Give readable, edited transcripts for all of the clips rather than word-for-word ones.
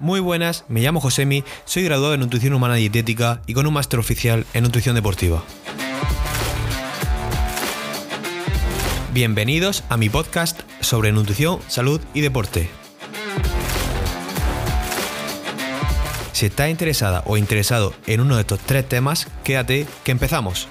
Muy buenas, me llamo Josemi, soy graduado en Nutrición Humana y Dietética y con un máster oficial en Nutrición Deportiva. Bienvenidos a mi podcast sobre nutrición, salud y deporte. Si estás interesada o interesado en uno de estos tres temas, quédate que empezamos.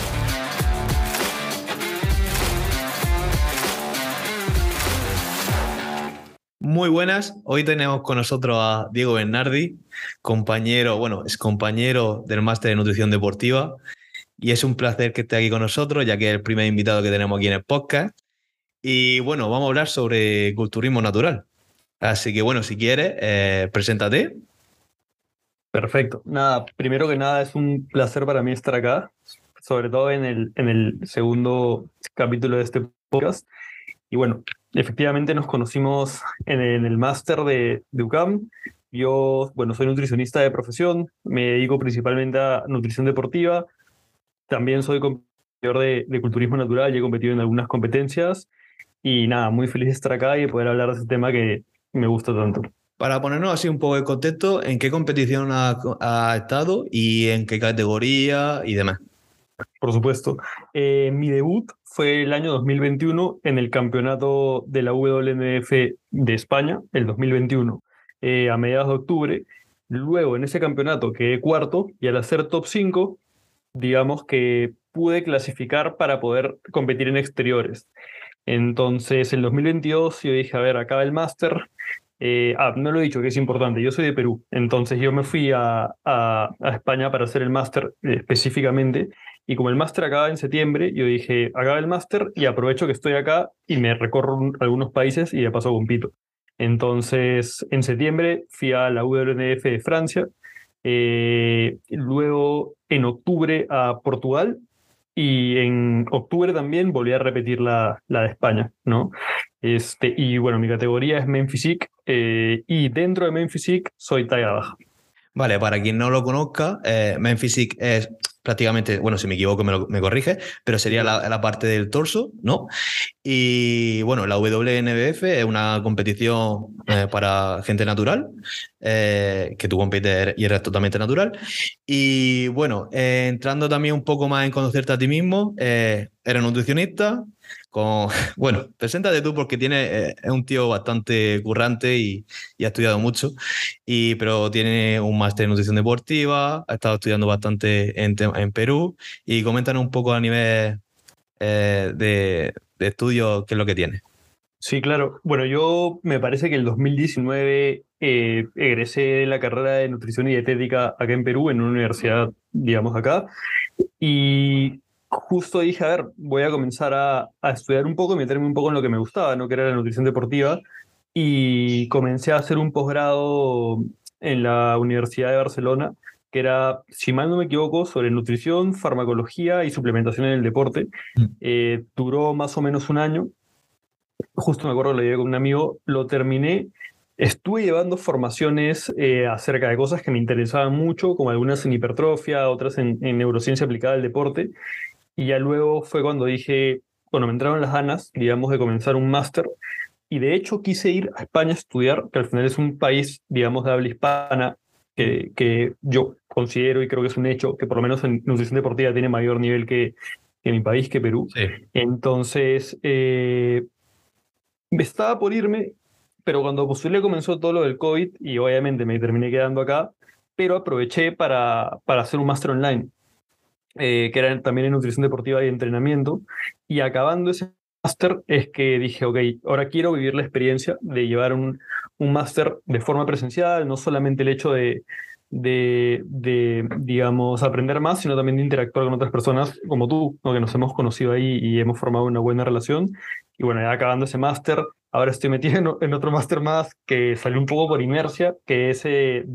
Muy buenas, hoy tenemos con nosotros a Diego Bernardi, es compañero del máster de Nutrición Deportiva, y es un placer que esté aquí con nosotros, ya que es el primer invitado que tenemos aquí en el podcast. Y bueno, vamos a hablar sobre culturismo natural. Así que bueno, si quieres, preséntate. Perfecto. Nada, primero que nada es un placer para mí estar acá, sobre todo en el segundo capítulo de este podcast. Y bueno, efectivamente nos conocimos en el máster de UCAM. Yo, soy nutricionista de profesión, me dedico principalmente a nutrición deportiva. También soy competidor de culturismo natural y he competido en algunas competencias. Y nada, muy feliz de estar acá y de poder hablar de ese tema que me gusta tanto. Para ponernos así un poco de contexto, ¿en qué competición ha estado y en qué categoría y demás? Por supuesto. Mi debut fue el año 2021 en el campeonato de la WNBF de España, el 2021, a mediados de octubre. Luego, en ese campeonato quedé cuarto y al hacer top 5, digamos que pude clasificar para poder competir en exteriores. Entonces, en 2022 yo dije, a ver, acaba el máster. No lo he dicho, que es importante. Yo soy de Perú, entonces yo me fui a España para hacer el máster específicamente. Y como el máster acaba en septiembre, yo dije, acaba el máster y aprovecho que estoy acá y me recorro algunos países y de paso compito. Entonces, en septiembre fui a la WNF de Francia, luego en octubre a Portugal y en octubre también volví a repetir la de España, ¿no? Y bueno, mi categoría es Men Physique y dentro de Men Physique soy talla baja. Vale, para quien no lo conozca, Men Physique es prácticamente, bueno, si me equivoco me corrige, pero sería la parte del torso, ¿no? Y bueno, la WNBF es una competición para gente natural, que tú compites y eres totalmente natural. Y bueno, entrando también un poco más en conocerte a ti mismo, eres nutricionista. Bueno, preséntate tú porque es un tío bastante currante y ha estudiado mucho, pero tiene un máster en nutrición deportiva, ha estado estudiando bastante en Perú, y coméntanos un poco a nivel de estudio qué es lo que tiene. Sí, claro. Bueno, yo me parece que el 2019 egresé de la carrera de nutrición y dietética acá en Perú, en una universidad, digamos, acá. Y justo dije, a ver, voy a comenzar a estudiar un poco y meterme un poco en lo que me gustaba, ¿no? Que era la nutrición deportiva. Y comencé a hacer un posgrado en la Universidad de Barcelona, que era, si mal no me equivoco, sobre nutrición, farmacología y suplementación en el deporte. Duró más o menos un año. Justo me acuerdo que lo llevé con un amigo, lo terminé. Estuve llevando formaciones acerca de cosas que me interesaban mucho, como algunas en hipertrofia, otras en neurociencia aplicada al deporte. Y ya luego fue cuando dije, bueno, me entraron las ganas, digamos, de comenzar un máster. Y de hecho quise ir a España a estudiar, que al final es un país, digamos, de habla hispana, que yo considero y creo que es un hecho, que por lo menos en nutrición deportiva tiene mayor nivel que mi país, que Perú. Sí. Entonces, estaba por irme, pero cuando postulé comenzó todo lo del COVID y obviamente me terminé quedando acá, pero aproveché para hacer un máster online, que era también en nutrición deportiva y entrenamiento, y acabando ese máster es que dije, ok, ahora quiero vivir la experiencia de llevar un máster de forma presencial, no solamente el hecho digamos, aprender más, sino también de interactuar con otras personas como tú, ¿no? Que nos hemos conocido ahí y hemos formado una buena relación. Y bueno, ya acabando ese máster, ahora estoy metido en otro máster más que salió un poco por inercia, que es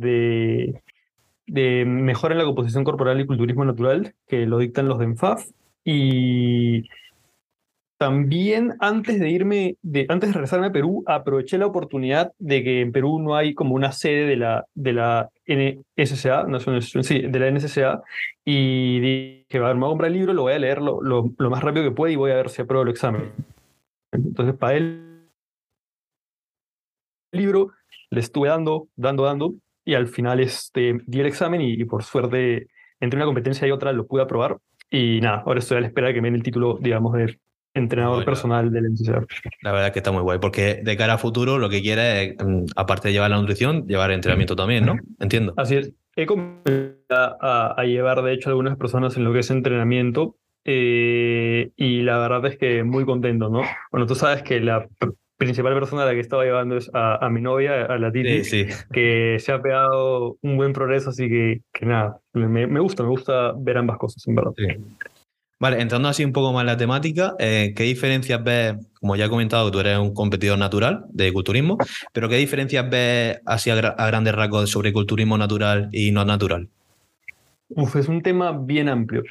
de mejora en la composición corporal y culturismo natural, que lo dictan los de ENFAF. Y también antes de regresarme a Perú, aproveché la oportunidad de que en Perú no hay como una sede de la NSCA, sí, de la NSCA, y dije, a ver, me voy a comprar el libro, lo voy a leer lo más rápido que pueda y voy a ver si apruebo el examen. Entonces, para el libro le estuve dando, y al final di el examen y por suerte, entre una competencia y otra, lo pude aprobar. Y nada, ahora estoy a la espera de que me den el título, digamos, de entrenador Bueno, personal del NCCF. la verdad es que está muy guay, porque de cara a futuro lo que quieres es, aparte de llevar la nutrición, llevar entrenamiento también, ¿no? Entiendo. Así es. He comenzado a llevar, de hecho, a algunas personas en lo que es entrenamiento, y la verdad es que muy contento, ¿no? Bueno, tú sabes que la principal persona a la que estaba llevando es a mi novia, a la Titi, Sí, sí. que se ha pegado un buen progreso, así que nada, me gusta ver ambas cosas, en verdad. Sí. Vale, entrando así un poco más en la temática, ¿qué diferencias ves? Como ya he comentado, que tú eres un competidor natural de culturismo, pero ¿qué diferencias ves así a grandes rasgos sobre culturismo natural y no natural? Uf, es un tema bien amplio.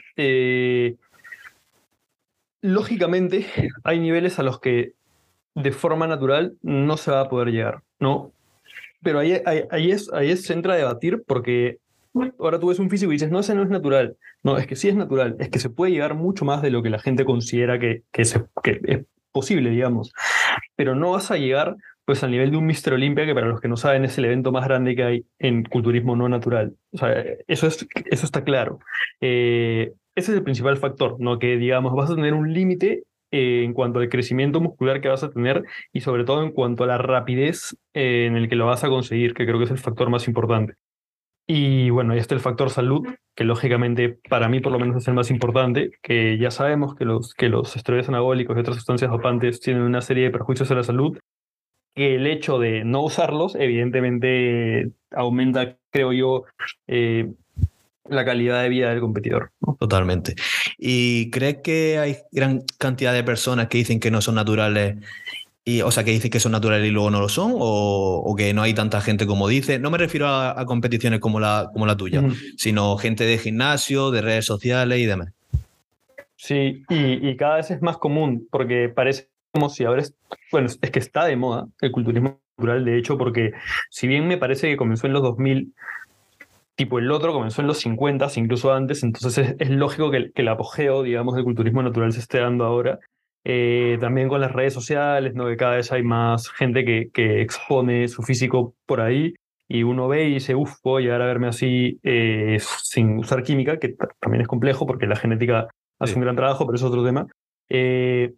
Lógicamente, hay niveles a los que de forma natural no se va a poder llegar, ¿no? Pero se entra a debatir porque ahora tú ves un físico y dices, no, ese no es natural. No, es que sí es natural, es que se puede llegar mucho más de lo que la gente considera que es posible, digamos. Pero no vas a llegar pues al nivel de un Mister Olympia, que para los que no saben es el evento más grande que hay en culturismo no natural. O sea, eso está claro. Ese es el principal factor, ¿no? Que digamos, vas a tener un límite en cuanto al crecimiento muscular que vas a tener y sobre todo en cuanto a la rapidez en el que lo vas a conseguir, que creo que es el factor más importante. Y bueno, ahí está el factor salud, que lógicamente para mí por lo menos es el más importante, que ya sabemos que los esteroides anabólicos y otras sustancias dopantes tienen una serie de perjuicios a la salud, que el hecho de no usarlos evidentemente aumenta, creo yo, la calidad de vida del competidor, ¿no? Totalmente. ¿Y crees que hay gran cantidad de personas que dicen que no son naturales? Y, o sea, que dicen que son naturales y luego no lo son, o que no hay tanta gente como dice. No me refiero a competiciones como la tuya, Ujú. sino gente de gimnasio, de redes sociales y demás. Sí, y cada vez es más común, porque parece como si ahora bueno, es que está de moda el culturismo natural, de hecho, porque si bien me parece que comenzó en los 2000, tipo el otro comenzó en los 50, incluso antes, entonces es lógico que el apogeo, digamos, del culturismo natural se esté dando ahora. También con las redes sociales, ¿no? Que cada vez hay más gente que expone su físico por ahí y uno ve y dice, uff, puedo llegar a verme así sin usar química, que también es complejo porque la genética hace Sí. un gran trabajo, pero eso es otro tema. Eh,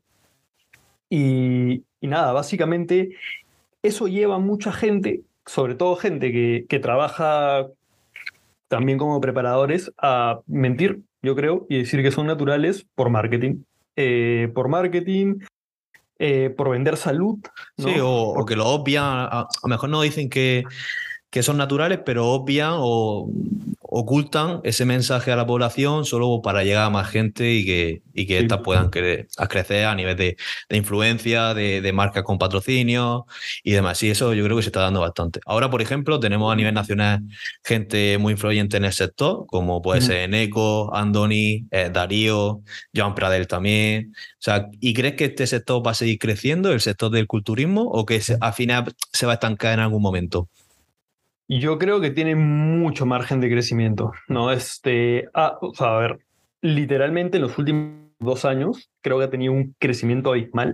y nada, básicamente eso lleva a mucha gente, sobre todo gente que trabaja también como preparadores, a mentir, yo creo, y decir que son naturales por marketing. Por marketing, por vender salud, Sí, ¿no? o que lo obvian, a lo mejor no dicen que son naturales, pero obvian o ocultan ese mensaje a la población solo para llegar a más gente y que Sí. éstas puedan a crecer a nivel de influencia, de marcas con patrocinio y demás. Y eso yo creo que se está dando bastante. Ahora, por ejemplo, tenemos a nivel nacional gente muy influyente en el sector, como puede Ujú. ser Eneco, Andoni, Darío, Joan Pradel también. O sea, ¿y crees que este sector va a seguir creciendo, el sector del culturismo, o que al final se va a estancar en algún momento? Yo creo que tiene mucho margen de crecimiento, ¿no? O sea, a ver, literalmente en los últimos 2 años creo que ha tenido un crecimiento abismal,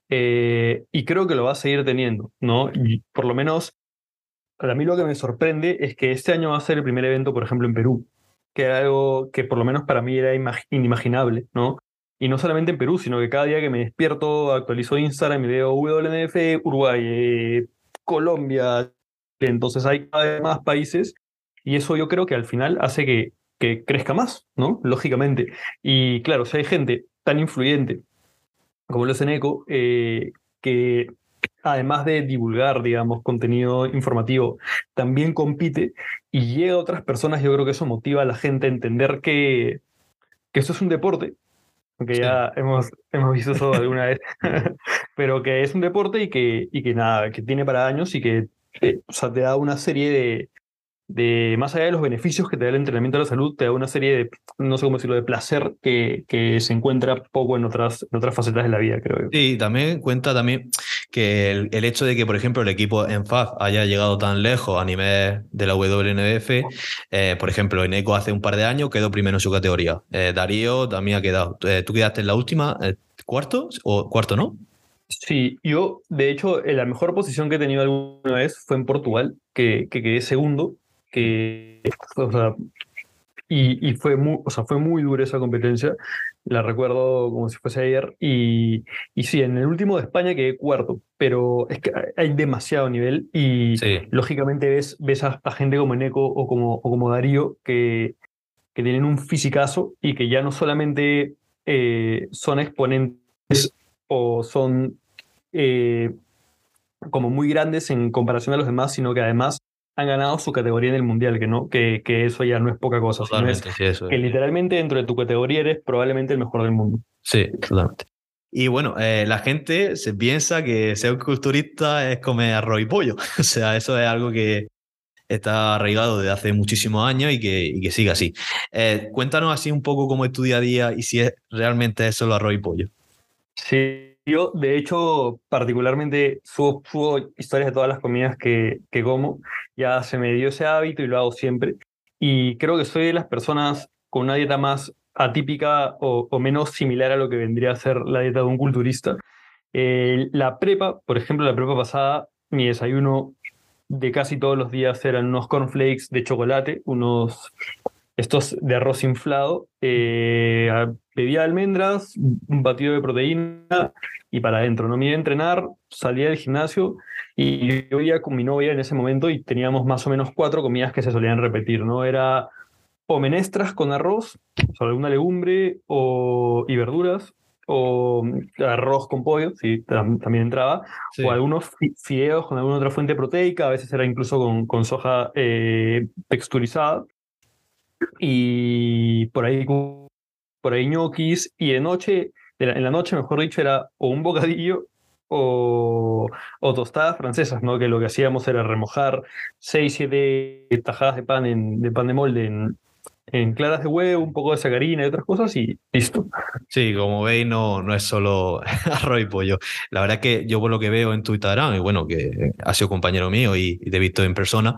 y creo que lo va a seguir teniendo, ¿no? Y por lo menos a mí lo que me sorprende es que este año va a ser el primer evento, por ejemplo, en Perú, que era algo que por lo menos para mí era inimaginable, ¿no? Y no solamente en Perú, sino que cada día que me despierto, actualizo Instagram y veo WNF, Uruguay, Colombia, entonces hay cada vez más países y eso yo creo que al final hace que crezca más, ¿no? Lógicamente. Y claro, si hay gente tan influyente como lo es Eneco, que además de divulgar, digamos, contenido informativo, también compite y llega a otras personas, yo creo que eso motiva a la gente a entender que esto es un deporte, aunque Sí. ya hemos visto eso alguna vez, pero que es un deporte y que nada, que tiene para años y que o sea, te da una serie más allá de los beneficios que te da el entrenamiento de la salud, te da una serie de, no sé cómo decirlo, de placer que se encuentra poco en otras facetas de la vida, creo yo. Sí, también cuenta también que el hecho de que, por ejemplo, el equipo en FAF haya llegado tan lejos a nivel de la WNBF, por ejemplo, Eneco hace un par de años quedó primero en su categoría. Darío también ha quedado. ¿Tú quedaste en la última? ¿Cuarto? ¿O cuarto, no? Sí, yo, de hecho, la mejor posición que he tenido alguna vez fue en Portugal, que quedé segundo, que, o sea, y fue muy, o sea, fue muy dura esa competencia, la recuerdo como si fuese ayer, y sí, en el último de España quedé cuarto, pero es que hay demasiado nivel y Sí, lógicamente ves a gente como Eneco o como Darío que tienen un fisicazo y que ya no solamente son exponentes o son eh, como muy grandes en comparación a los demás, sino que además han ganado su categoría en el mundial, que no, que eso ya no es poca cosa, sino es totalmente, sí, eso que es. literalmente dentro de tu categoría eres probablemente el mejor del mundo. Sí, totalmente. Y bueno, la gente se piensa que ser un culturista es comer arroz y pollo. O sea, eso es algo que está arraigado desde hace muchísimos años y que sigue así. Cuéntanos así un poco cómo es tu día a día y si es realmente es solo arroz y pollo. Sí, yo de hecho particularmente subo historias de todas las comidas que como, ya se me dio ese hábito y lo hago siempre. Y creo que soy de las personas con una dieta más atípica o menos similar a lo que vendría a ser la dieta de un culturista. La prepa, por ejemplo, la prepa pasada, mi desayuno de casi todos los días eran unos cornflakes de chocolate, unos estos de arroz inflado, bebía almendras, un batido de proteína y para adentro. No me iba a entrenar, salía del gimnasio y yo iba con mi novia en ese momento y teníamos más o menos cuatro comidas que se solían repetir, ¿no? Era o menestras con arroz, o sea, alguna legumbre y verduras, o arroz con pollo, sí, también entraba, o Sí. algunos fideos con alguna otra fuente proteica, a veces era incluso con soja texturizada, y por ahí ñoquis, y de noche, en la noche, mejor dicho, era o un bocadillo o tostadas francesas, ¿no? Que lo que hacíamos era remojar 6 7 tajadas de pan de molde en claras de huevo, un poco de sacarina y otras cosas y listo. Sí, como veis, no, no es solo arroz y pollo. La verdad es que yo por lo que veo en tu Instagram, y bueno, que has sido compañero mío y te he visto en persona,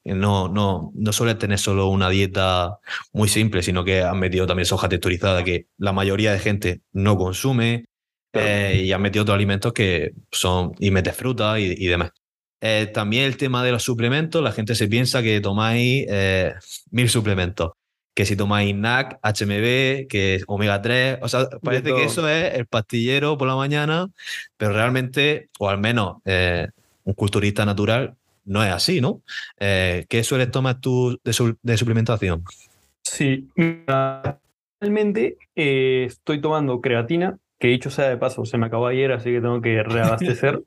no suele tener solo una dieta muy simple, sino que has metido también soja texturizada que la mayoría de gente no consume, Claro. y has metido otros alimentos que son, y metes fruta y demás. También el tema de los suplementos, la gente se piensa que tomáis 1000 suplementos, que si tomáis NAC, HMB, que es omega 3, o sea, De parece que todo. eso es el pastillero por la mañana, pero realmente, o al menos un culturista natural, no es así, ¿no? ¿Qué sueles tomar tú de suplementación? Sí, realmente estoy tomando creatina, que dicho sea de paso, se me acabó ayer, así que tengo que reabastecer,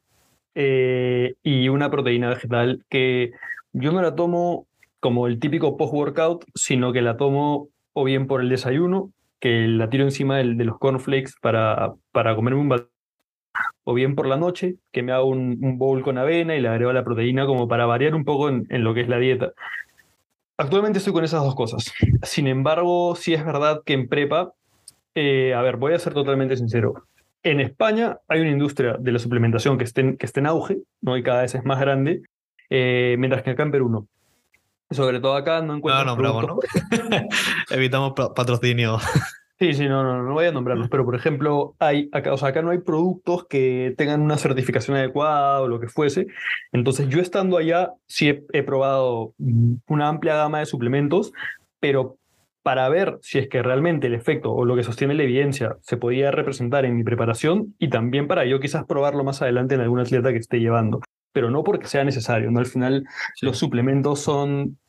y una proteína vegetal que yo no la tomo como el típico post-workout, sino que la tomo o bien por el desayuno, que la tiro encima de los cornflakes para comerme un o bien por la noche, que me hago un bowl con avena y le agrego la proteína como para variar un poco en lo que es la dieta. Actualmente estoy con esas dos cosas. Sin embargo, sí es verdad que en prepa, a ver, voy a ser totalmente sincero. En España hay una industria de la suplementación que está en auge, ¿no? Y cada vez es más grande, mientras que acá en Perú no. Sobre todo acá no No lo encuentras nombramos, productos. ¿no? Evitamos patrocinio. Sí, sí, no voy a nombrarlos, pero por ejemplo, hay acá, o sea, acá no hay productos que tengan una certificación adecuada o lo que fuese. Entonces, yo estando allá, sí he probado una amplia gama de suplementos, pero para ver si es que realmente el efecto o lo que sostiene la evidencia se podía representar en mi preparación y también para yo quizás probarlo más adelante en algún atleta que esté llevando, pero no porque sea necesario, ¿no? Al final, los Sí, suplementos son,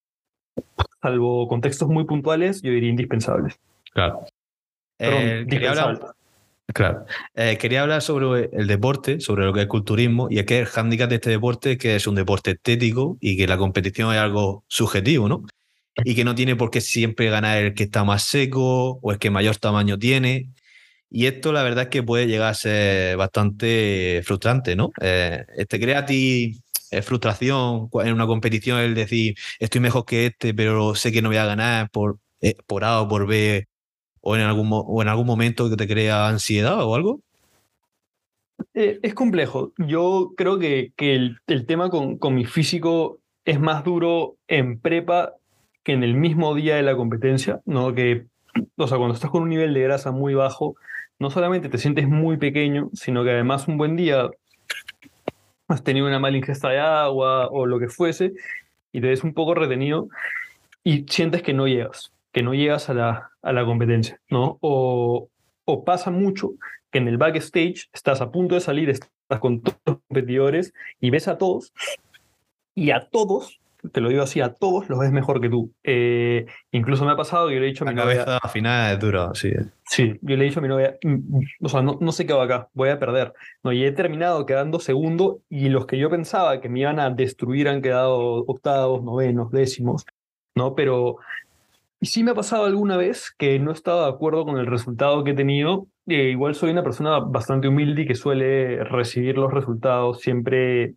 salvo contextos muy puntuales, yo diría indispensables. claro. Perdón, Quería hablar, dispensables. claro. Quería hablar sobre el deporte, sobre lo que es culturismo, y es que el hándicap de este deporte es que es un deporte estético y que la competición es algo subjetivo, ¿no? Y que no tiene por qué siempre ganar el que está más seco o el que mayor tamaño tiene. Y esto la verdad es que puede llegar a ser bastante frustrante, ¿no? Te crea a ti frustración en una competición el decir, estoy mejor que este, pero sé que no voy a ganar por A o por B, o o en algún momento que te crea ansiedad o algo. Es complejo. Yo creo que el tema con mi físico es más duro en prepa que en el mismo día de la competencia, ¿no? Que, o sea, cuando estás con un nivel de grasa muy bajo, no solamente te sientes muy pequeño, sino que además un buen día has tenido una mala ingesta de agua o lo que fuese, y te ves un poco retenido y sientes que no llegas a la competencia, ¿no? O pasa mucho que en el backstage estás a punto de salir, estás con todos los competidores y ves a todos, y a todos, te lo digo así, a todos los ves mejor que tú. Incluso me ha pasado que yo le he dicho a mi La novia, cabeza al final es dura, sí. sí, yo le he dicho a mi novia, o sea, no sé qué va acá, voy a perder. No, y he terminado quedando segundo y los que yo pensaba que me iban a destruir han quedado octavos, novenos, décimos, ¿no? Pero y sí me ha pasado alguna vez que no he estado de acuerdo con el resultado que he tenido. Igual soy una persona bastante humilde y que suele recibir los resultados siempre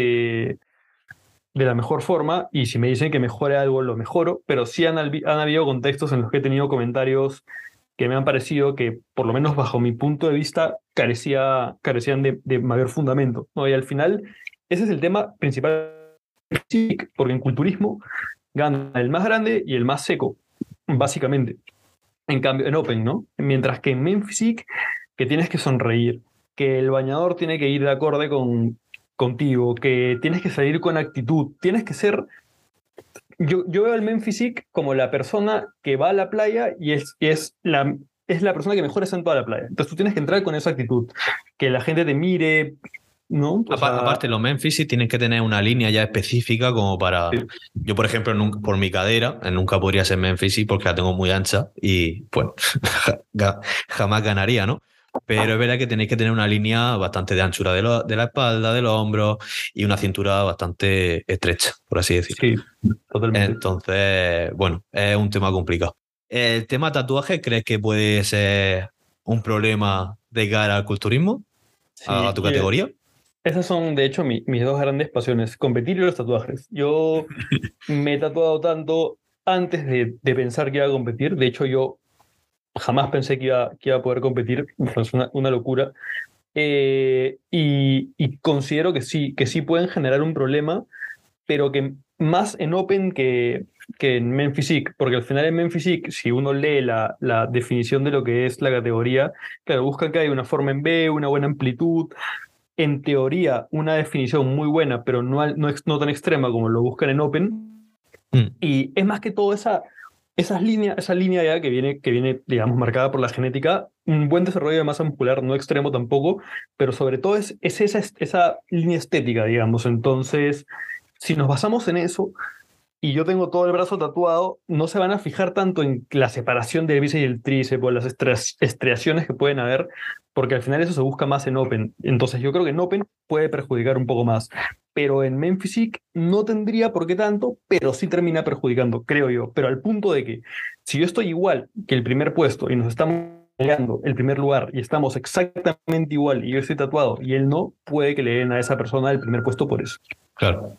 de la mejor forma. Y si me dicen que mejore algo, lo mejoro. Pero sí han habido contextos en los que he tenido comentarios que me han parecido que, por lo menos bajo mi punto de vista, carecían de mayor fundamento, ¿no? Y al final, ese es el tema principal, porque en culturismo gana el más grande y el más seco, básicamente. En cambio, en Open, ¿no? Mientras que en Men Physique, que tienes que sonreír, que el bañador tiene que ir de acorde contigo, que tienes que salir con actitud, tienes que ser... Yo veo al Men Physique como la persona que va a la playa y es la persona que mejor está en toda la playa. Entonces tú tienes que entrar con esa actitud, que la gente te mire, ¿no? O sea, Aparte, los Memphis tienen que tener una línea ya específica como para... Yo, por ejemplo, por mi cadera, nunca podría ser Memphis porque la tengo muy ancha y, pues, jamás ganaría, ¿no? Pero es verdad que tenéis que tener una línea bastante de anchura de la espalda, de los hombros y una cintura bastante estrecha, por así decirlo. sí, totalmente. Entonces, bueno, es un tema complicado. ¿El tema tatuaje crees que puede ser un problema de cara al culturismo, a Sí, tu y categoría? esas son, de hecho, mis dos grandes pasiones, competir y los tatuajes. Yo me he tatuado tanto antes de pensar que iba a competir. De hecho, yo jamás pensé que iba a poder competir. Es una locura. Y considero que sí pueden generar un problema, pero que más en Open que en Men Physique, porque al final en Men Physique, si uno lee la definición de lo que es la categoría, claro, buscan que haya una forma en B, una buena amplitud, en teoría una definición muy buena, pero no tan extrema como lo buscan en Open. Mm. Y es más que todo esa línea ya que viene, digamos, marcada por la genética, un buen desarrollo de masa muscular, no extremo tampoco, pero sobre todo es esa línea estética, digamos. Entonces, si nos basamos en eso, y yo tengo todo el brazo tatuado, no se van a fijar tanto en la separación del bíceps y el tríceps o las estriaciones que pueden haber, porque al final eso se busca más en Open. Entonces yo creo que en Open puede perjudicar un poco más, pero en Men Physique no tendría por qué tanto, pero sí termina perjudicando, creo yo. Pero al punto de que si yo estoy igual que el primer puesto y nos estamos peleando el primer lugar y estamos exactamente igual y yo estoy tatuado y él no, puede que le den a esa persona el primer puesto por eso. Claro.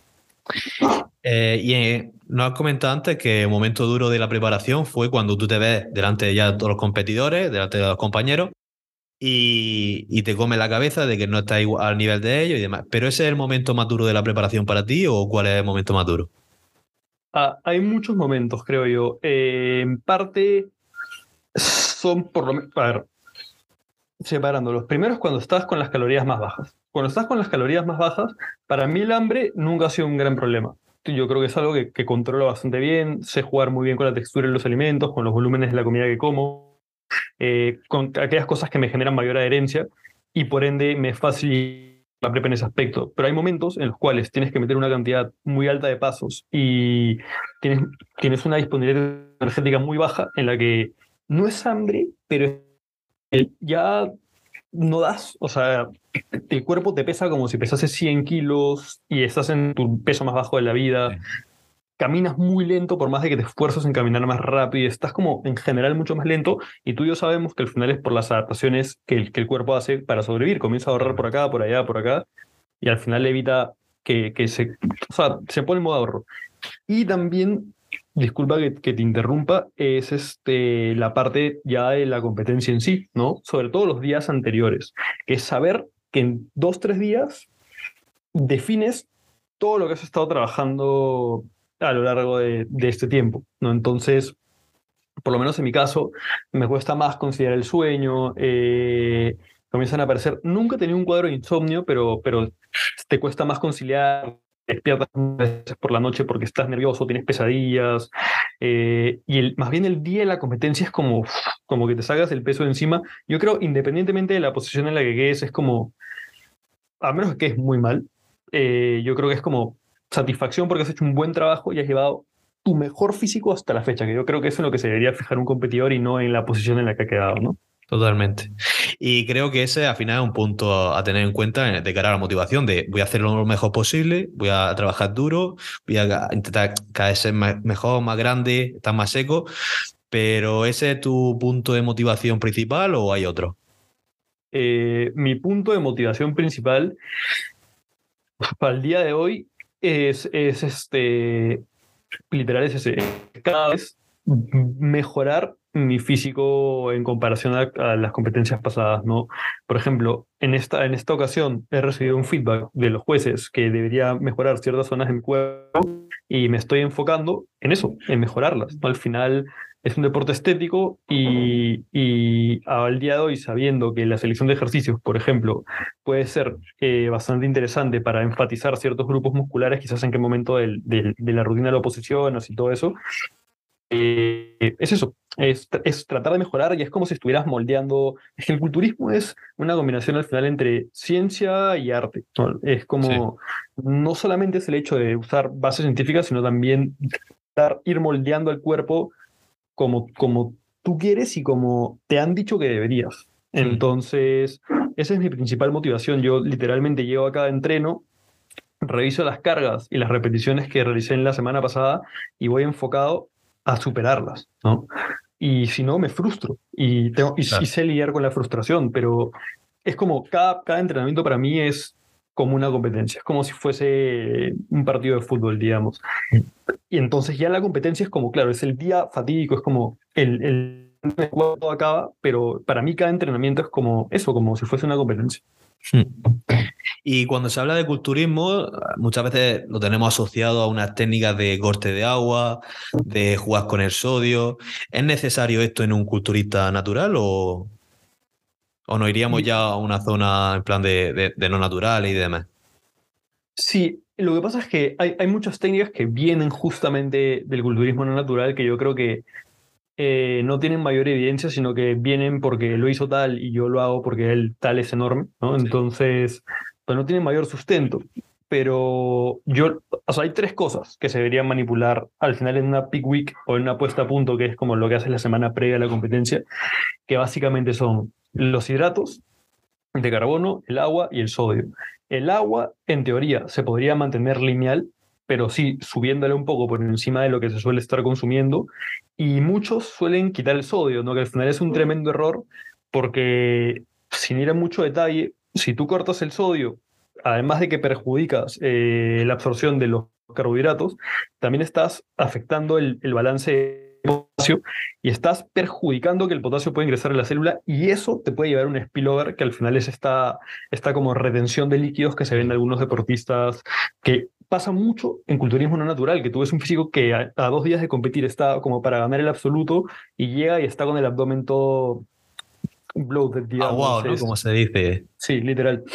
Nos has comentado antes que el momento duro de la preparación fue cuando tú te ves delante de ya todos los competidores, delante de los compañeros, y te come la cabeza de que no estás al nivel de ellos y demás. ¿Pero ese es el momento más duro de la preparación para ti o cuál es el momento más duro? Hay muchos momentos, creo yo. En parte son por lo menos, a ver, separando. Los primeros cuando estás con las calorías más bajas. Cuando estás con las calorías más bajas, para mí el hambre nunca ha sido un gran problema. Yo creo que es algo que controlo bastante bien, sé jugar muy bien con la textura de los alimentos, con los volúmenes de la comida que como, con aquellas cosas que me generan mayor adherencia y por ende me facilita la prepa en ese aspecto. Pero hay momentos en los cuales tienes que meter una cantidad muy alta de pasos y tienes una disponibilidad energética muy baja en la que no es hambre, pero ya no das, o sea, el cuerpo te pesa como si pesase 100 kilos y estás en tu peso más bajo de la vida, caminas muy lento por más de que te esfuerces en caminar más rápido y estás como en general mucho más lento y tú y yo sabemos que al final es por las adaptaciones que el cuerpo hace para sobrevivir, comienza a ahorrar por acá, por allá, por acá y al final evita que o sea, se pone en modo ahorro. Y también, disculpa que te interrumpa, es la parte ya de la competencia en sí, ¿no? Sobre todo los días anteriores, que es saber que en 2, 3 días defines todo lo que has estado trabajando a lo largo de este tiempo, ¿no? Entonces, por lo menos en mi caso, me cuesta más conciliar el sueño, comienzan a aparecer, nunca he tenido un cuadro de insomnio, pero te cuesta más conciliar, te despiertas veces por la noche porque estás nervioso, tienes pesadillas, más bien el día de la competencia es como que te sacas el peso de encima. Yo creo, independientemente de la posición en la que quedes, es como, a menos que quedes muy mal, yo creo que es como satisfacción porque has hecho un buen trabajo y has llevado tu mejor físico hasta la fecha, que yo creo que eso es en lo que se debería fijar un competidor y no en la posición en la que ha quedado, ¿no? Totalmente. Y creo que ese al final es un punto a tener en cuenta de cara a la motivación de voy a hacerlo lo mejor posible, voy a trabajar duro, voy a intentar cada vez ser mejor, más grande, estar más seco, pero ¿ese es tu punto de motivación principal o hay otro? Mi punto de motivación principal para el día de hoy es literal es ese, cada vez mejorar mi físico en comparación a las competencias pasadas, ¿no? Por ejemplo, en esta ocasión he recibido un feedback de los jueces que debería mejorar ciertas zonas de mi cuerpo y me estoy enfocando en eso, en mejorarlas, ¿no? Al final es un deporte estético y al día de hoy, sabiendo que la selección de ejercicios, por ejemplo, puede ser bastante interesante para enfatizar ciertos grupos musculares, quizás en qué momento de la rutina lo posicionas y todo eso, es eso, es tratar de mejorar y es como si estuvieras moldeando. Es que el culturismo es una combinación al final entre ciencia y arte, ¿no? Es Sí. como, no solamente es el hecho de usar bases científicas, sino también ir moldeando el cuerpo como tú quieres y como te han dicho que deberías. Hmm. Entonces, esa es mi principal motivación. Yo literalmente llego a cada entreno, reviso las cargas y las repeticiones que realicé en la semana pasada y voy enfocado a superarlas, ¿no? Y si no, me frustro y Claro. sé lidiar con la frustración, pero es como cada entrenamiento para mí es como una competencia, es como si fuese un partido de fútbol, digamos. Y entonces ya la competencia es como, claro, es el día fatídico, es como cuando todo acaba, pero para mí cada entrenamiento es como eso, como si fuese una competencia. Hmm. Y cuando se habla de culturismo, muchas veces lo tenemos asociado a unas técnicas de corte de agua, de jugar con el sodio. ¿Es necesario esto en un culturista natural o nos iríamos Y ya a una zona en plan de no natural y demás? sí, lo que pasa es que hay muchas técnicas que vienen justamente del culturismo no natural que yo creo que no tienen mayor evidencia, sino que vienen porque lo hizo tal y yo lo hago porque él tal es enorme, ¿no? Sí. Entonces, pues no tienen mayor sustento. Pero o sea, hay tres cosas que se deberían manipular al final en una peak week o en una puesta a punto, que es como lo que haces la semana previa a la competencia, que básicamente son los hidratos de carbono, el agua y el sodio. El agua, en teoría, se podría mantener lineal, pero sí subiéndole un poco por encima de lo que se suele estar consumiendo. Y muchos suelen quitar el sodio, ¿no? Que al final es un tremendo error, porque sin ir a mucho detalle, si tú cortas el sodio, además de que perjudicas la absorción de los carbohidratos, también estás afectando el balance de potasio y estás perjudicando que el potasio pueda ingresar a la célula y eso te puede llevar a un spillover que al final es esta como retención de líquidos que se ven en Mm. algunos deportistas, que pasa mucho en culturismo no natural, que tú ves un físico que a 2 días de competir está como para ganar el absoluto y llega y está con el abdomen todo bloated, Aguado, digamos, ¿no? Como se dice. sí, literal.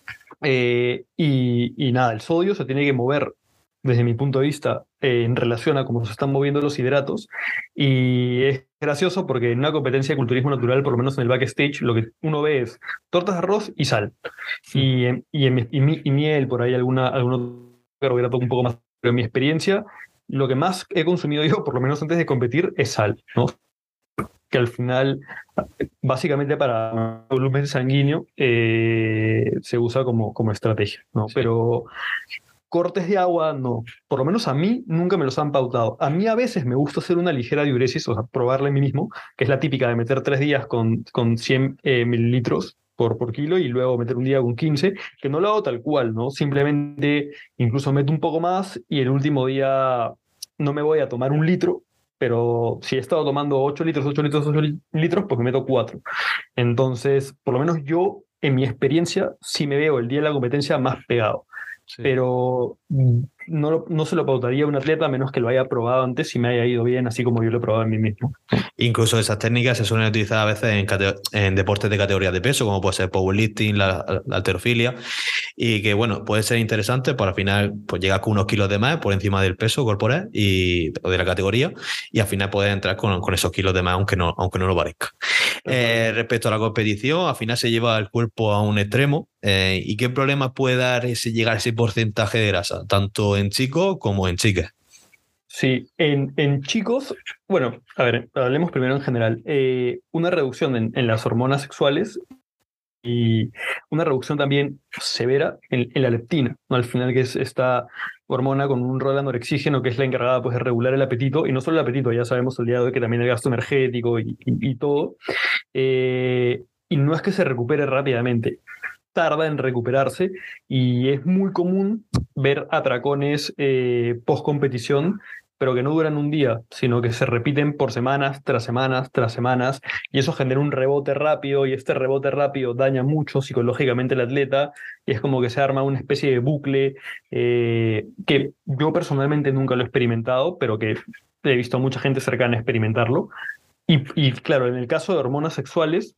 Y nada, el sodio se tiene que mover, desde mi punto de vista, en relación a cómo se están moviendo los hidratos. Y es gracioso porque en una competencia de culturismo natural, por lo menos en el backstage, lo que uno ve es tortas de arroz y sal. Y miel, por ahí algún carbohidrato un poco más. Pero en mi experiencia, lo que más he consumido yo, por lo menos antes de competir, es sal, ¿no? Que al final, básicamente para volumen sanguíneo, se usa como estrategia, ¿no? Sí. Pero cortes de agua, no. Por lo menos a mí nunca me los han pautado. A mí a veces me gusta hacer una ligera diuresis, o sea, probarla en mí mismo, que es la típica de meter 3 días con 100 mililitros por kilo y luego meter un día con 15, que no lo hago tal cual, ¿no? Simplemente incluso meto un poco más y el último día no me voy a tomar 1 litro, pero si he estado tomando 8 litros, 8 litros, 8 litros, pues me meto 4. Entonces, por lo menos yo, en mi experiencia, sí me veo el día de la competencia más pegado. Sí. Pero no se lo pautaría a un atleta a menos que lo haya probado antes y me haya ido bien, así como yo lo he probado en mí mismo. Incluso esas técnicas se suelen utilizar a veces en deportes de categoría de peso, como puede ser powerlifting, la halterofilia, y que, bueno, puede ser interesante para al final pues, llegar con unos kilos de más por encima del peso corporal o de la categoría, y al final poder entrar con esos kilos de más, aunque no lo parezca. Respecto a la competición, al final se lleva el cuerpo a un extremo. ¿Y qué problemas puede dar llegar a ese porcentaje de grasa, tanto en chicos como en chicas? Sí, en chicos, bueno, a ver, hablemos primero en general. Una reducción en las hormonas sexuales y una reducción también severa en la leptina, ¿no? Al final, que es esta hormona con un rol anorexígeno que es la encargada pues, de regular el apetito, y no solo el apetito, ya sabemos el día de hoy que también el gasto energético y todo. Y no es que se recupere rápidamente, tarda en recuperarse y es muy común ver atracones post competición, pero que no duran un día, sino que se repiten por semanas, tras semanas, tras semanas, y eso genera un rebote rápido y este rebote rápido daña mucho psicológicamente al atleta y es como que se arma una especie de bucle que yo personalmente nunca lo he experimentado, pero que he visto a mucha gente cercana a experimentarlo. Y claro, en el caso de hormonas sexuales,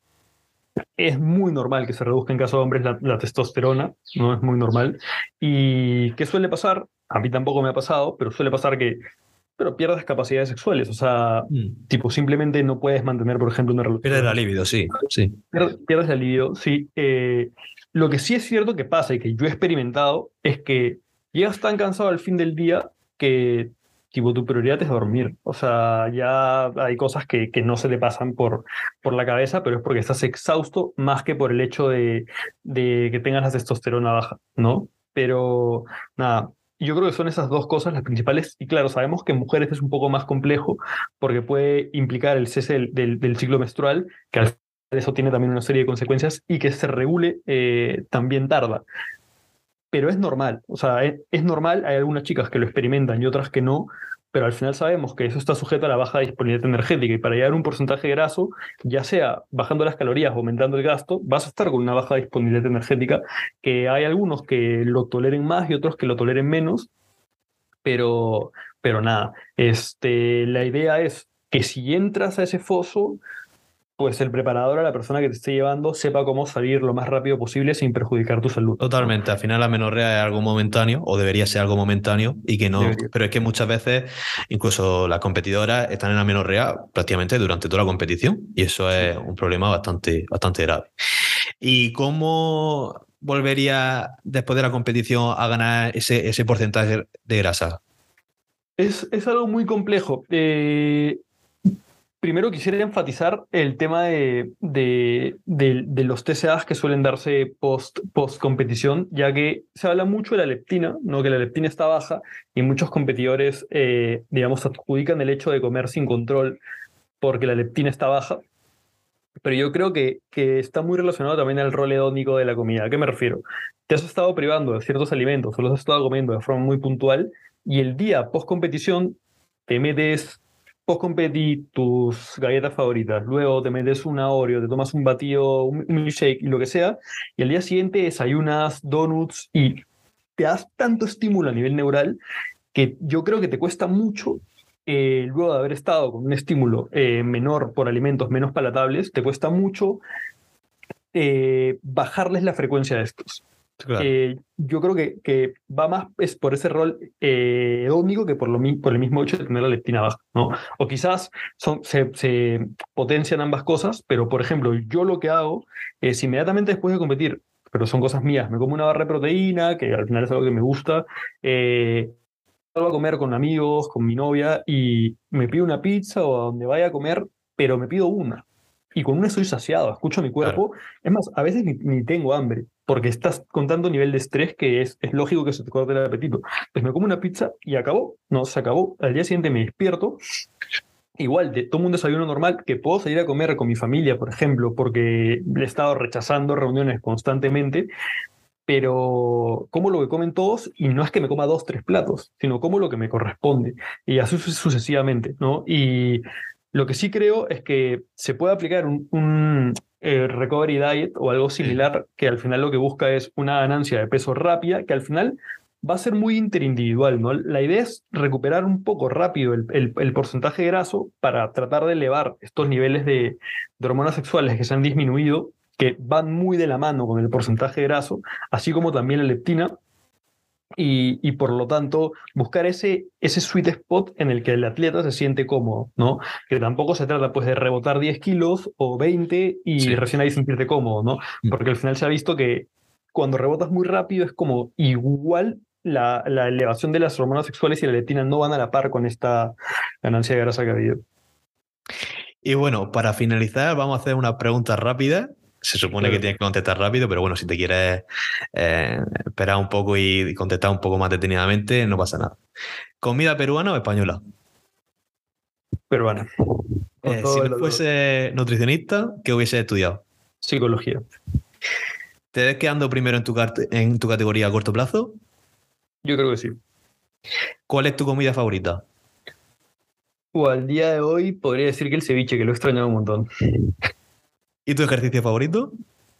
es muy normal que se reduzca en caso de hombres la testosterona, no es muy normal. ¿Y qué suele pasar? A mí tampoco me ha pasado, pero suele pasar que pero pierdes capacidades sexuales, o sea, tipo, simplemente no puedes mantener, por ejemplo, una Pierde la relación. libido, sí, sí. Pierdes la libido, sí. Lo que sí es cierto que pasa y que yo he experimentado es que llegas tan cansado al fin del día que tipo, tu prioridad es dormir. O sea, ya hay cosas que no se te pasan por la cabeza, pero es porque estás exhausto más que por el hecho de que tengas la testosterona baja, ¿no? Pero nada, yo creo que son esas dos cosas las principales. Y claro, sabemos que en mujeres es un poco más complejo porque puede implicar el cese del ciclo menstrual, que al eso tiene también una serie de consecuencias y que se regule también tarda. Pero es normal, o sea, es normal, hay algunas chicas que lo experimentan y otras que no, pero al final sabemos que eso está sujeto a la baja disponibilidad energética y para llegar a un porcentaje graso, ya sea bajando las calorías o aumentando el gasto, vas a estar con una baja disponibilidad energética, que hay algunos que lo toleren más y otros que lo toleren menos, pero, pero nada, la idea es que si entras a ese foso, pues el preparador a la persona que te esté llevando sepa cómo salir lo más rápido posible sin perjudicar tu salud, ¿no? Totalmente, al final la menorrea es algo momentáneo o debería ser algo momentáneo y que no, Debería. pero es que muchas veces incluso las competidoras están en la menorrea prácticamente durante toda la competición y eso Sí. es un problema bastante grave. ¿Y cómo volvería después de la competición a ganar ese porcentaje de grasa? Es algo muy complejo. Primero quisiera enfatizar el tema de los TCAs que suelen darse post competición, ya que se habla mucho de la leptina, ¿no? Que la leptina está baja y muchos competidores, digamos, adjudican el hecho de comer sin control porque la leptina está baja. Pero yo creo que está muy relacionado también al rol hedónico de la comida. ¿A qué me refiero? Te has estado privando de ciertos alimentos o los has estado comiendo de forma muy puntual y el día post competición te metes post competi tus galletas favoritas, luego te metes una Oreo, te tomas un batido, un milkshake y lo que sea, y al día siguiente desayunas donuts y te das tanto estímulo a nivel neural que yo creo que te cuesta mucho, luego de haber estado con un estímulo menor por alimentos menos palatables, te cuesta mucho bajarles la frecuencia de estos. Claro. Yo creo que va más es por ese rol hedónico que por el mismo hecho de tener la leptina baja, ¿no? O quizás se potencian ambas cosas, pero por ejemplo, yo lo que hago es inmediatamente después de competir, pero son cosas mías, me como una barra de proteína, que al final es algo que me gusta, salgo a comer con amigos, con mi novia, y me pido una pizza o a donde vaya a comer, pero me pido una. Y con una estoy saciado, escucho mi Claro. cuerpo. Es más, a veces ni tengo hambre, porque estás con tanto nivel de estrés que es lógico que se te corte el apetito. Entonces me como una pizza y acabó. No, se acabó. Al día siguiente me despierto. Igual, tomo un desayuno normal que puedo salir a comer con mi familia, por ejemplo, porque le he estado rechazando reuniones constantemente, pero como lo que comen todos y no es que me coma dos, tres platos, sino como lo que me corresponde y así sucesivamente, ¿no? Y lo que sí creo es que se puede aplicar un recovery diet o algo Sí. similar que al final lo que busca es una ganancia de peso rápida que al final va a ser muy interindividual, ¿no? La idea es recuperar un poco rápido el porcentaje graso para tratar de elevar estos niveles de hormonas sexuales que se han disminuido, que van muy de la mano con el porcentaje graso, así como también la leptina, y por lo tanto buscar ese sweet spot en el que el atleta se siente cómodo, ¿no? Que tampoco se trata pues de rebotar 10 kilos o 20 y Sí. recién ahí sentirte cómodo, ¿no? Porque al final se ha visto que cuando rebotas muy rápido es como igual la elevación de las hormonas sexuales y la leptina no van a la par con esta ganancia de grasa que ha habido. Y bueno, para finalizar, vamos a hacer una pregunta rápida. Se supone que Claro. tienes que contestar rápido, pero bueno, si te quieres esperar un poco y contestar un poco más detenidamente, no pasa nada. ¿Comida peruana o española? Pero bueno, con Si todo no el dolor. fuese nutricionista, ¿qué hubiese estudiado? Psicología. ¿Te ves quedando primero en tu categoría a corto plazo? Yo creo que sí. ¿Cuál es tu comida favorita? O al día de hoy podría decir que el ceviche, que lo he extrañado un montón. ¿Y tu ejercicio favorito?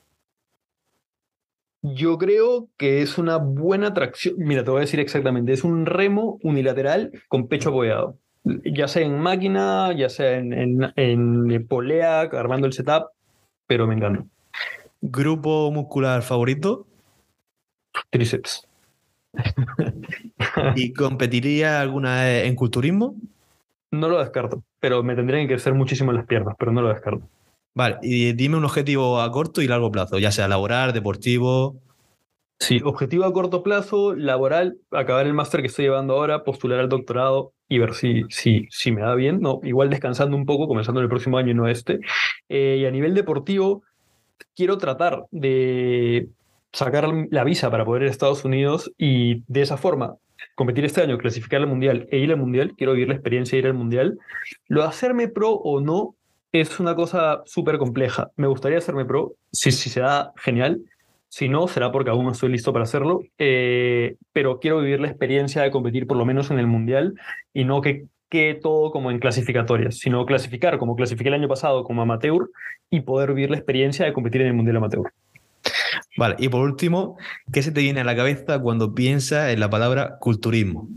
Yo creo que es una buena tracción. Mira, te voy a decir exactamente. Es un remo unilateral con pecho apoyado. Ya sea en máquina, ya sea en polea, armando el setup, pero me encanta. ¿Grupo muscular favorito? Tríceps. ¿Y competiría alguna vez en culturismo? No lo descarto, pero me tendrían que crecer muchísimo las piernas, pero no lo descarto. Vale, y dime un objetivo a corto y largo plazo, ya sea laboral, deportivo. Sí, objetivo a corto plazo, laboral, acabar el máster que estoy llevando ahora, postular al doctorado y ver si me da bien, ¿no? Igual descansando un poco, comenzando el próximo año y no este. Y a nivel deportivo, quiero tratar de sacar la visa para poder ir a Estados Unidos y de esa forma competir este año, clasificar al Mundial e ir al Mundial. Quiero vivir la experiencia de ir al Mundial. Lo de hacerme pro o no es una cosa súper compleja. Me gustaría hacerme pro, si se da, genial. Si no, será porque aún no estoy listo para hacerlo. Pero quiero vivir la experiencia de competir por lo menos en el Mundial y no que quede todo como en clasificatorias, sino clasificar como clasifiqué el año pasado como amateur y poder vivir la experiencia de competir en el Mundial Amateur. Vale, y por último, ¿qué se te viene a la cabeza cuando piensas en la palabra culturismo?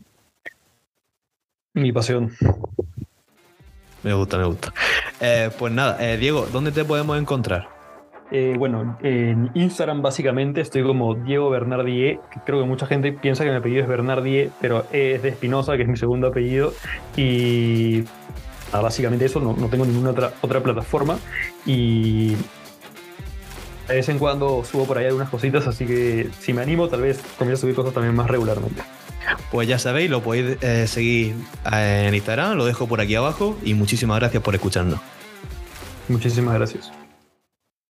Mi pasión. Me gusta, me gusta. Pues nada, Diego, ¿dónde te podemos encontrar? Bueno, en Instagram básicamente estoy como Diego Bernardier, que creo que mucha gente piensa que mi apellido es Bernardier, pero es de Espinosa, que es mi segundo apellido, y básicamente eso, no tengo ninguna otra plataforma, y de vez en cuando subo por ahí algunas cositas, así que si me animo tal vez comienzo a subir cosas también más regularmente. Pues ya sabéis, lo podéis seguir en Instagram, lo dejo por aquí abajo y muchísimas gracias por escucharnos. Muchísimas gracias.